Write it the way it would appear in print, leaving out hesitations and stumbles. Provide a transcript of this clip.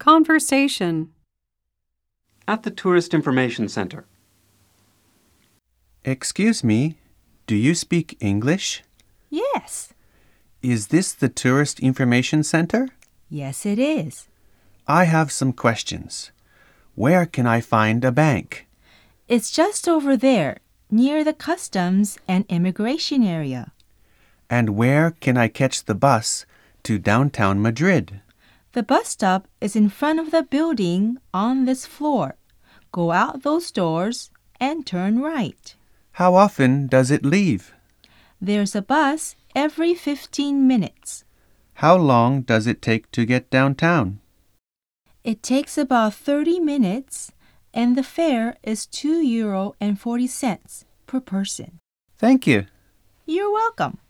Conversation. At the Tourist Information Center. Excuse me, do you speak English? Yes. Is this the Tourist Information Center? Yes, it is. I have some questions. Where can I find a bank? It's just over there, near the customs and immigration area. And where can I catch the bus to downtown Madrid? The bus stop is in front of the building on this floor. Go out those doors and turn right. How often does it leave? There's a bus every 15 minutes. How long does it take to get downtown? It takes about 30 minutes, and the fare is €2.40 per person. Thank you. You're welcome.